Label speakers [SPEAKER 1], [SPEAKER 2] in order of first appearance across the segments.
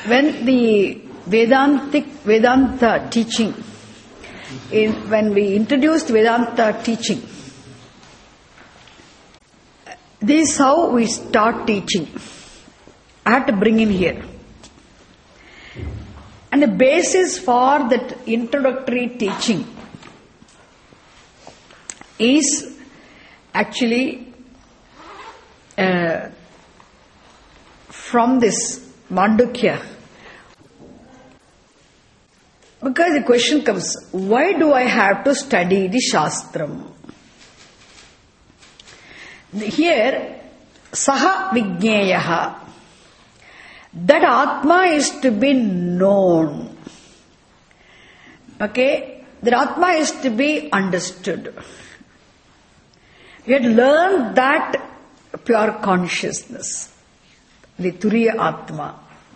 [SPEAKER 1] when the Vedanta teaching, when we introduced Vedanta teaching, this is how we start teaching. I had to bring in here. And the basis for that introductory teaching is actually from this Mandukya. Because the question comes, why do I have to study the Shastram? Here, Saha Vijñeyaha, that Atma is to be known. Okay? That Atma is to be understood. We had learned that pure consciousness, the Turiya Atma.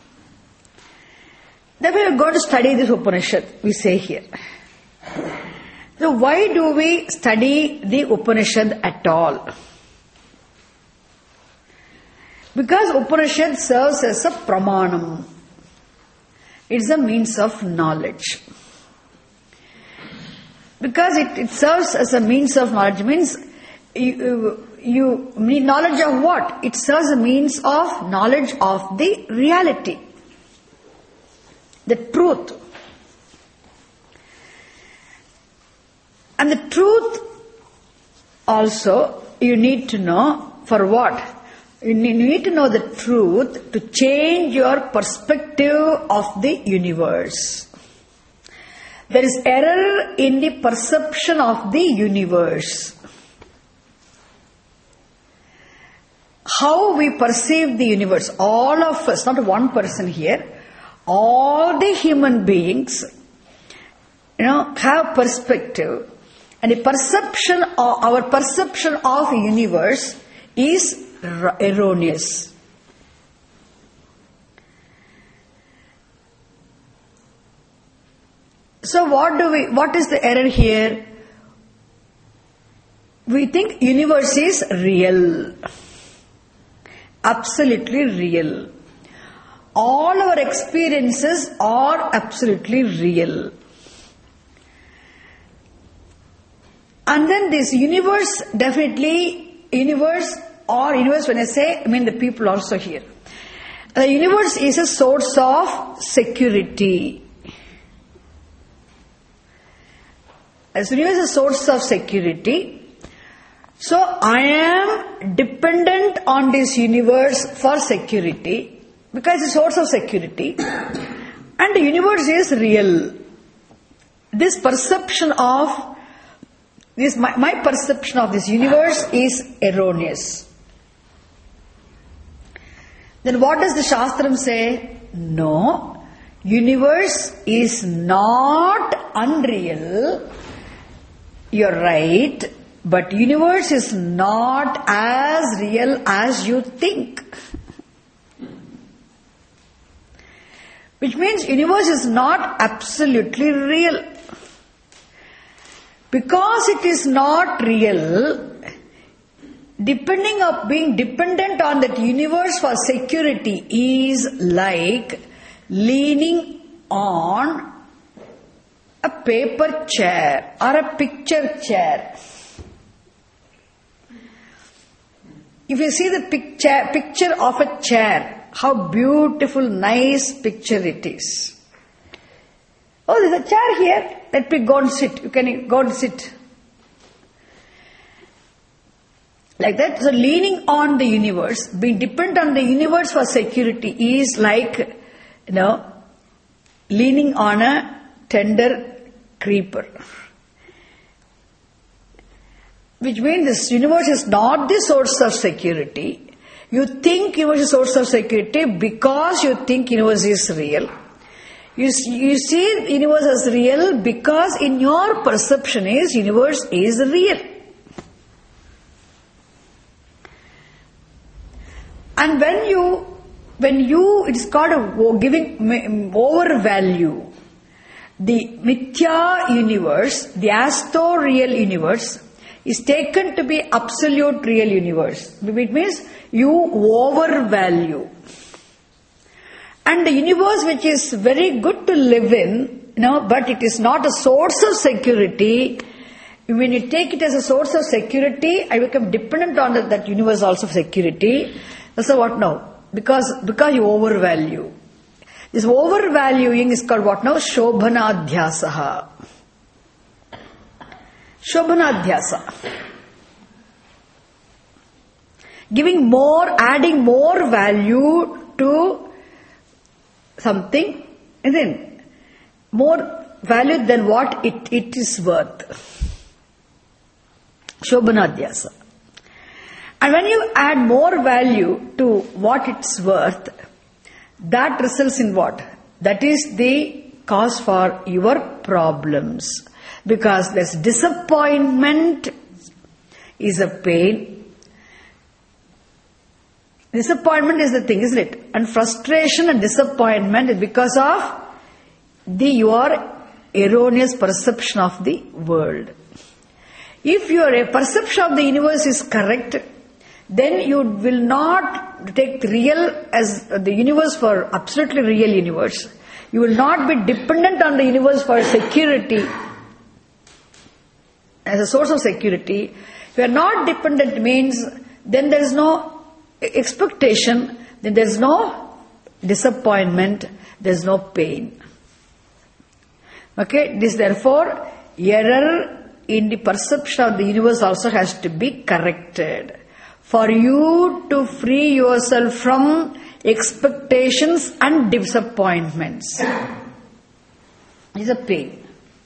[SPEAKER 1] Then we are going to study this Upanishad, we say here. So why do we study the Upanishad at all? Because Upanishad serves as a pramanam. It's a means of knowledge. Because it serves as a means of knowledge, means you need knowledge of what? It serves a means of knowledge of the reality, the truth. And the truth also you need to know for what? You need to know the truth to change your perspective of the universe. There is error in the perception of the universe. How we perceive the universe, all of us, not one person here, all the human beings, have perspective, and the perception of our perception of the universe is erroneous. So what is the error here? We think universe is real. Absolutely real. All our experiences are absolutely real. And then this universe, definitely, universe when I say, I mean the people also here. The universe is a source of security. As the universe is a source of security, so I am dependent on this universe for security, because it's a source of security, and the universe is real. This perception of this, my perception of this universe is erroneous. Then what does the Shastram say? No, universe is not unreal. You're right, but universe is not as real as you think. Which means universe is not absolutely real. Because it is not real, being dependent on that universe for security is like leaning on a paper chair or a picture chair. If you see the picture of a chair, how beautiful, nice picture it is. Oh, there's a chair here. Let me go and sit. You can go and sit. Like that. So leaning on the universe, being dependent on the universe for security is like, leaning on a tender creeper. Which means this universe is not the source of security. You think universe is source of security because you think universe is real. You see universe as real because in your perception is universe is real. And when you it is called giving overvalue the mithya universe, the asto real universe is taken to be absolute real universe. It means you overvalue. And the universe which is very good to live in, but it is not a source of security. When you take it as a source of security, I become dependent on that universe also for security. So what now? Because you overvalue. This overvaluing is called what now? Shobhanadhyasaha. Shobhanadhyasa. Giving more, adding more value to something, and then more value than what it is worth. Shobhanadhyasa. And when you add more value to what it's worth, that results in what? That is the cause for your problems. Because this disappointment is a pain. Disappointment is the thing, isn't it? And frustration and disappointment is because of your erroneous perception of the world. If your perception of the universe is correct, then you will not take real as the universe for absolutely real universe. You will not be dependent on the universe for security, as a source of security. If you are not dependent means, then there is no expectation, then there is no disappointment, there is no pain. Okay, this therefore error in the perception of the universe also has to be corrected. For you to free yourself from expectations and disappointments. It's a pain.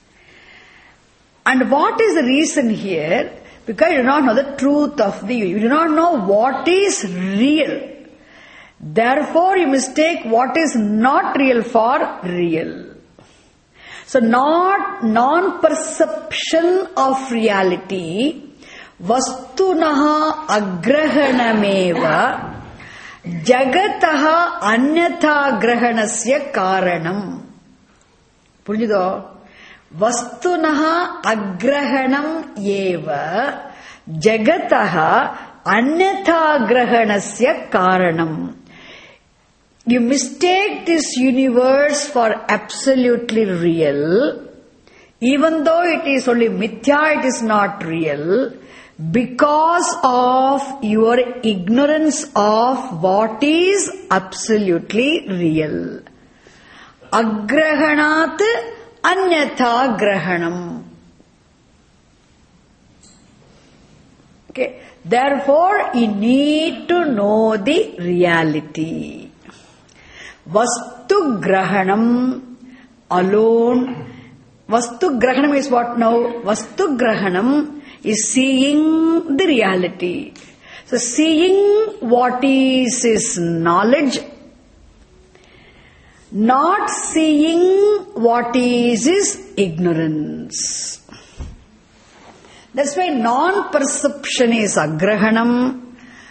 [SPEAKER 1] And what is the reason here? Because you do not know the truth of the universe. You do not know what is real. Therefore you mistake what is not real for real. So non-perception of reality, vastunaha agrahanameva jagataha anyatha grahanasya karanam. Purinjidho? Vastunaha agrahanam eva jagataha anyatha grahanasya karanam. You mistake this universe for absolutely real, even though it is only mithya, it is not real, because of your ignorance of what is absolutely real. Agrahanat anyatha grahanam. Okay. Therefore, you need to know the reality. Vastu grahanam alone. Vastu grahanam is what now? Vastu grahanam is seeing the reality. So seeing what is knowledge. Not seeing what is ignorance. That's why non-perception is agrahanam.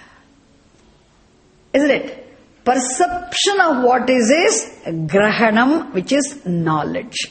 [SPEAKER 1] Isn't it? Perception of what is grahanam, which is knowledge.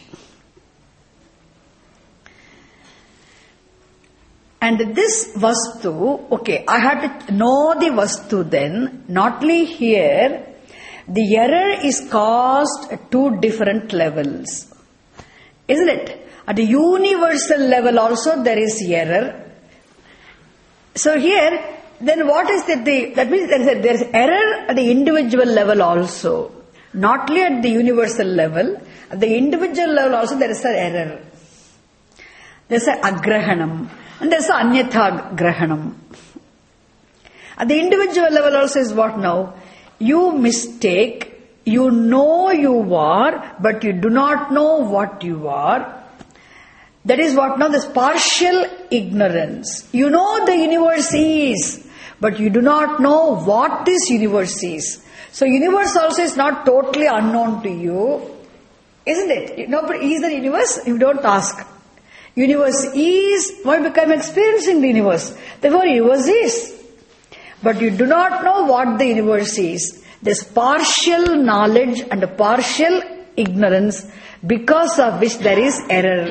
[SPEAKER 1] And this vastu, okay, I had to know the vastu then, not only here, the error is caused at two different levels. Isn't it? At the universal level also there is error. So here, then what is that means there is error at the individual level also. Not only at the universal level, at the individual level also there is an error. There is an agrahanam and there is an anyatha grahanam. At the individual level also is what now? You mistake, you know you are, but you do not know what you are. That is what now? This partial ignorance. You know the universe is, but you do not know what this universe is. So universe also is not totally unknown to you, isn't it? Nobody is the universe, you don't ask. Universe is, why become experiencing the universe? Therefore universe is. But you do not know what the universe is. There's partial knowledge and a partial ignorance, because of which there is error.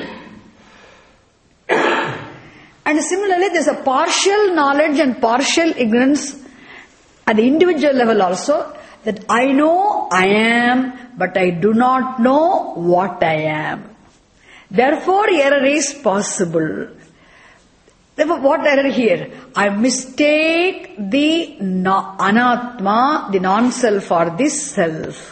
[SPEAKER 1] And similarly, there's a partial knowledge and partial ignorance at the individual level also, that I know know I am, but I do not know what I am. Therefore, error is possible. Therefore, what error here? I mistake the anatma, the non-self, for the self.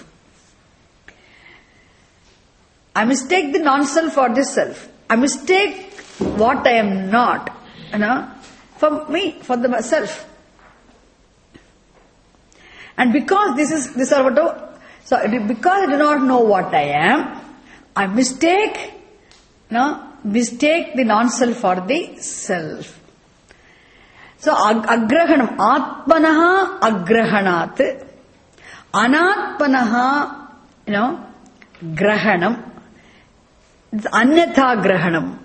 [SPEAKER 1] I mistake the non-self for the self. I mistake what I am not, for me, for the self. And because because I do not know what I am, I mistake the non-self for the self. So, agrahanam, atmanaha agrahanat, anatmanaha, grahanam, it's anyatha grahanam.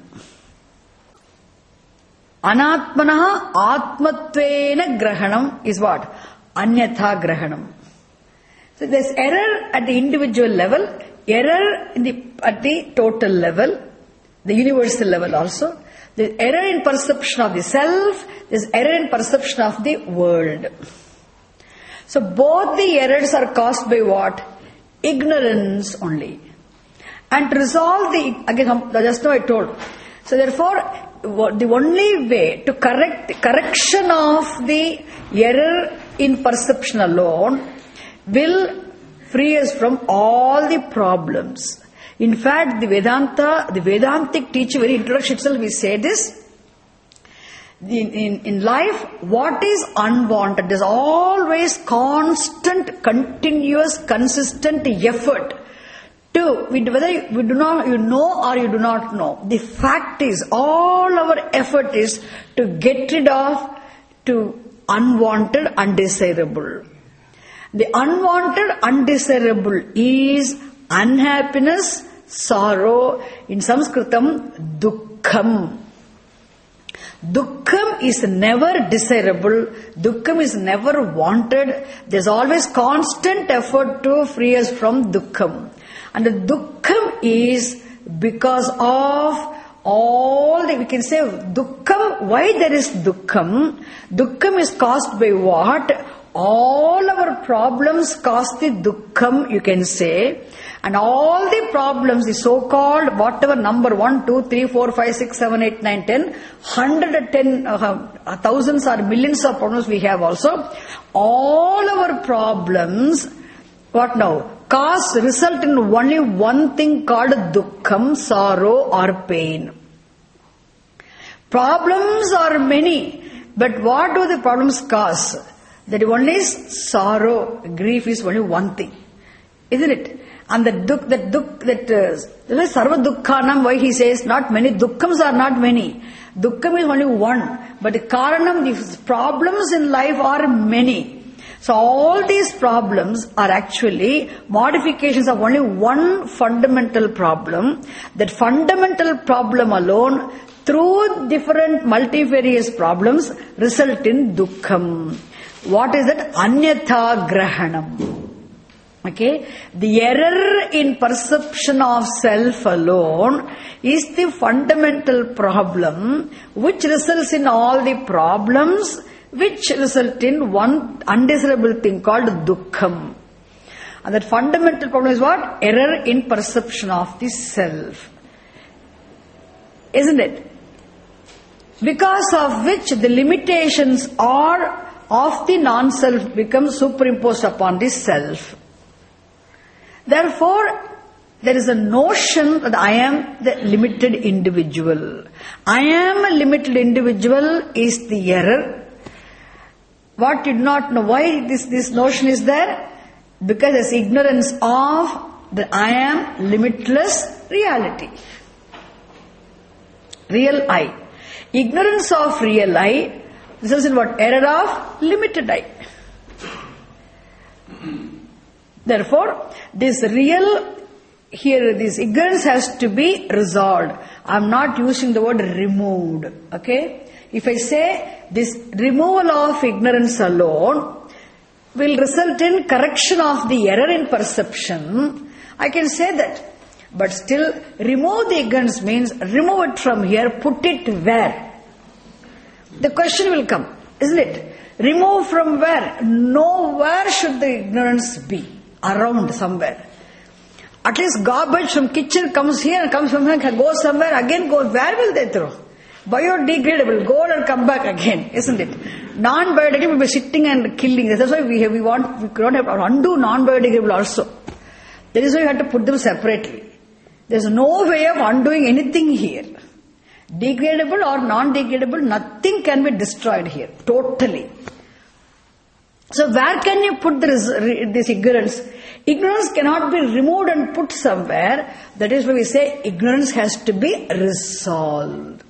[SPEAKER 1] Anatmanaha atmatvena grahanam is what? Anyatha grahanam. So there's error at the individual level, error at the total level, the universal level also. There's error in perception of the self, there's error in perception of the world. So both the errors are caused by what? Ignorance only. And to resolve again, just now I told. So therefore, the only way to correction of the error in perception alone will free us from all the problems. In fact, the Vedantic teaching, very introduction itself, we say this. In life, what is unwanted? There's always constant, continuous, consistent effort to, whether you know or you do not know. The fact is, all our effort is to get rid of to unwanted, undesirable. The unwanted, undesirable is unhappiness, sorrow. In Sanskritam, dukkham. Dukkham is never desirable. Dukkham is never wanted. There's always constant effort to free us from dukkham. And the dukkham is because of all the, we can say dukkham. Why there is dukkham? Dukkham is caused by what? All our problems cause the dukkham, you can say. And all the problems, the so-called whatever number 1, 2, 3, 4, 5, 6, 7, 8, 9, 10, 110, thousands or millions of problems we have also. All our problems, what now? Result in only one thing called dukkham, sorrow or pain. Problems are many, but what do the problems cause? That only is sorrow, grief is only one thing, isn't it? And that sarva dukkhanam, why he says not many, dukkhams are not many. Dukkham is only one, but the karanam, the problems in life are many. So all these problems are actually modifications of only one fundamental problem. That fundamental problem alone, through different multifarious problems, result in dukkham. What is that? Anyatha grahanam. Okay? The error in perception of self alone is the fundamental problem which results in all the problems which result in one undesirable thing called dukkham. And that fundamental problem is what? Error in perception of the self. Isn't it? Because of which the limitations are of the non-self become superimposed upon the self. Therefore, there is a notion that I am the limited individual. I am a limited individual is the error. What you do not know, why this notion is there? Because there's ignorance of the I am limitless reality. Real I. Ignorance of real I results in what? Error of limited I. Therefore, this ignorance has to be resolved. I am not using the word removed. Okay? If I say this removal of ignorance alone will result in correction of the error in perception, I can say that. But still, remove the ignorance means remove it from here, put it where? The question will come, isn't it? Remove from where? Nowhere should the ignorance be. around somewhere. At least garbage from kitchen comes here and comes from here, goes somewhere, again goes. Where will they throw? Biodegradable, go and come back again, isn't it? Non-biodegradable will be sitting and killing. That's why we don't have to undo non-biodegradable also. That is why we have to put them separately. There's no way of undoing anything here. Degradable or non-degradable, nothing can be destroyed here, totally. So where can you put this ignorance? Ignorance cannot be removed and put somewhere. That is why we say ignorance has to be resolved.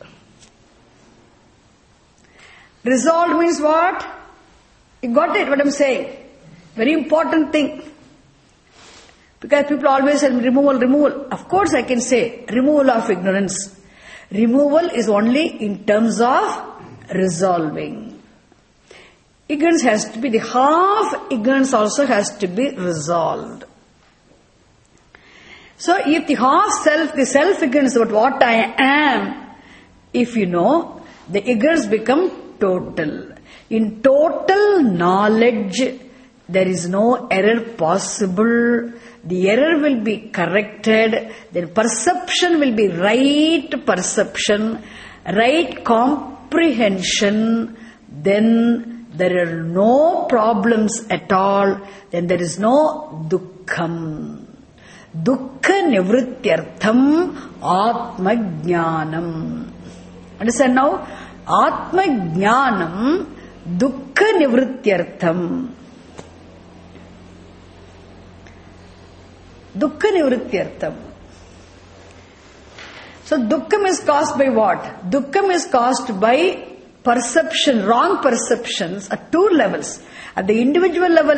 [SPEAKER 1] Resolved means what? You got it, what I'm saying? Very important thing. Because people always say removal. Of course I can say removal of ignorance. Removal is only in terms of resolving. Ignorance has to be, the half ignorance also has to be resolved. So if the self ignorance about what I am, if you know, the ignorance become total. In total knowledge, there is no error possible. The error will be corrected. Then perception will be right perception, right comprehension. Then there are no problems at all. Then there is no dukkham. Dukkha nivrityartham atma jnanam. Understand now? Atma jnanam dukkha nivrityartham. Dukkha nivrityartham. So dukkham is caused by what? Dukkham is caused by perception, wrong perceptions at two levels. At the individual level,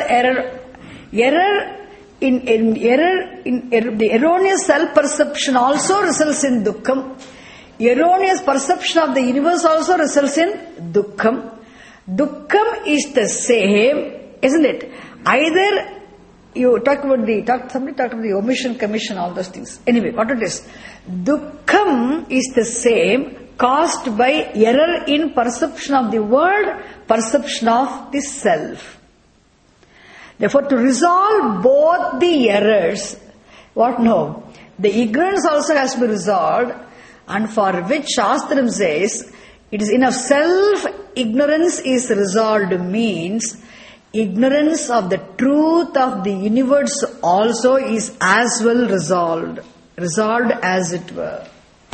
[SPEAKER 1] the erroneous self-perception also results in dukkham. Erroneous perception of the universe also results in dukkham. Dukkham is the same, isn't it? Either you somebody talked about the omission commission, all those things. Anyway, what it is? Dukkham is the same, caused by error in perception of the world, perception of the self. Therefore, to resolve both the errors, what now? The ignorance also has to be resolved, and for which Shastram says, it is enough. Self-ignorance is resolved means ignorance of the truth of the universe also is as well resolved as it were.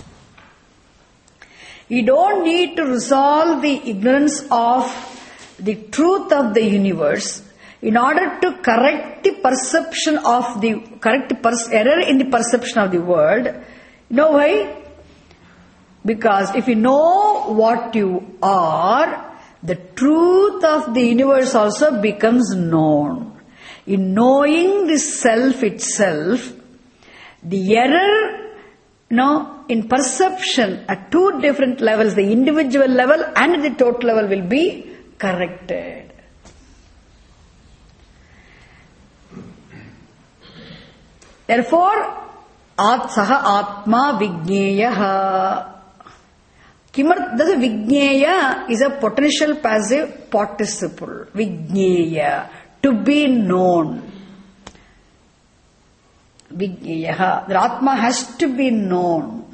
[SPEAKER 1] You don't need to resolve the ignorance of the truth of the universe in order to correct the perception of the error in the perception of the world. You know why? Because if you know what you are, the truth of the universe also becomes known. In knowing the self itself, the error, in perception at two different levels, the individual level and the total level will be corrected. Therefore, saha atma vigneyaha. Kimartha vigneya is a potential passive participle. Vigneya, to be known. Vigneyaha, the Atma has to be known.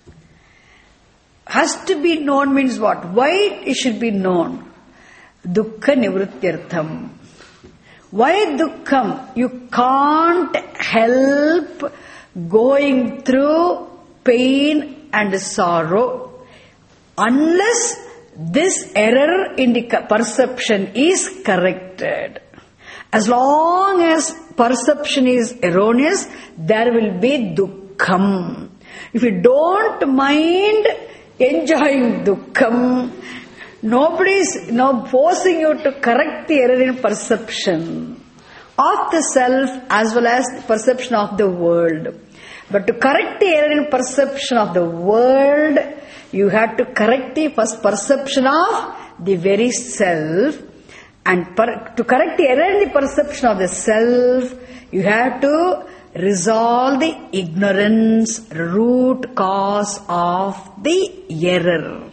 [SPEAKER 1] Has to be known means what? Why it should be known? Dukkha nivrityartham. Why dukkham? You can't help going through pain and sorrow unless this error in the perception is corrected. As long as perception is erroneous, there will be dukkham. If you don't mind enjoying dukkham, nobody is forcing you to correct the error in perception of the self as well as the perception of the world. But to correct the error in perception of the world, you have to correct the first perception of the very self. And to correct the error in the perception of the self, you have to resolve the ignorance, root cause of the error.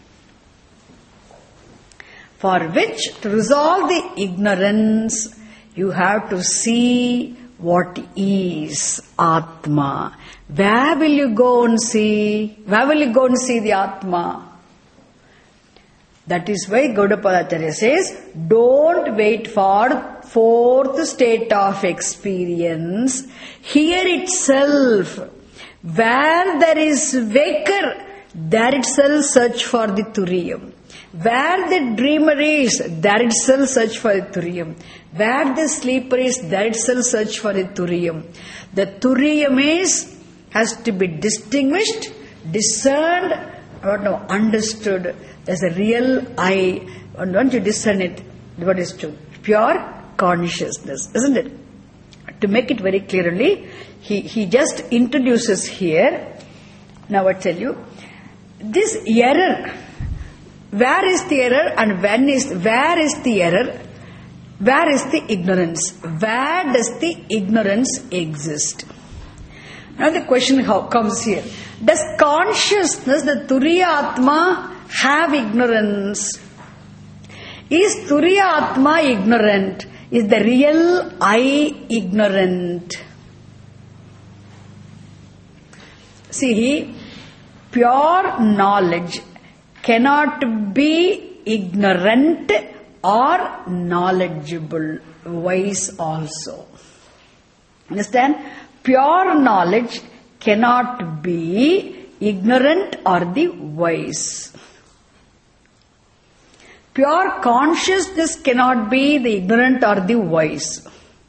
[SPEAKER 1] For which, to resolve the ignorance, You have to see what is Atma. Where will you go and see? Where will you go and see the Atma? That is why Gaudapada Acharya says, don't wait for fourth state of experience. Here itself, where there is waker, there itself search for the Turiyam. Where the dreamer is, there itself search for the Turiyam. Where the sleeper is, there itself search for the Turiyam. The Turiyam has to be distinguished, discerned, understood. There's a real I. And once you discern it, what is true? Pure consciousness, isn't it? To make it very clearly, he just introduces here. Now I tell you, this error. Where is the error and where is the error? Where is the ignorance? Where does the ignorance exist? Now the question comes here. Does consciousness, the Turiya Atma, have ignorance? Is Turiya Atma ignorant? Is the real I ignorant? See, pure knowledge cannot be ignorant or knowledgeable, wise also. Understand? Pure knowledge cannot be ignorant or the wise. Pure consciousness cannot be the ignorant or the wise.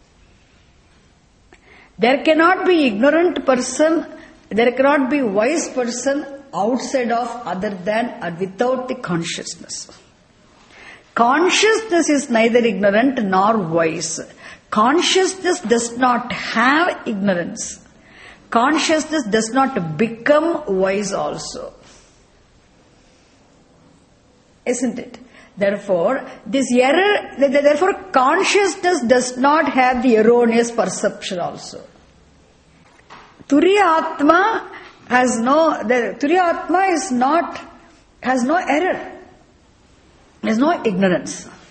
[SPEAKER 1] There cannot be ignorant person, there cannot be wise person outside of, other than, or without the consciousness. Consciousness is neither ignorant nor wise. Consciousness does not have ignorance. Consciousness does not become wise also. Isn't it? Therefore, consciousness does not have the erroneous perception also. Turiya Atma has no error. There is no ignorance.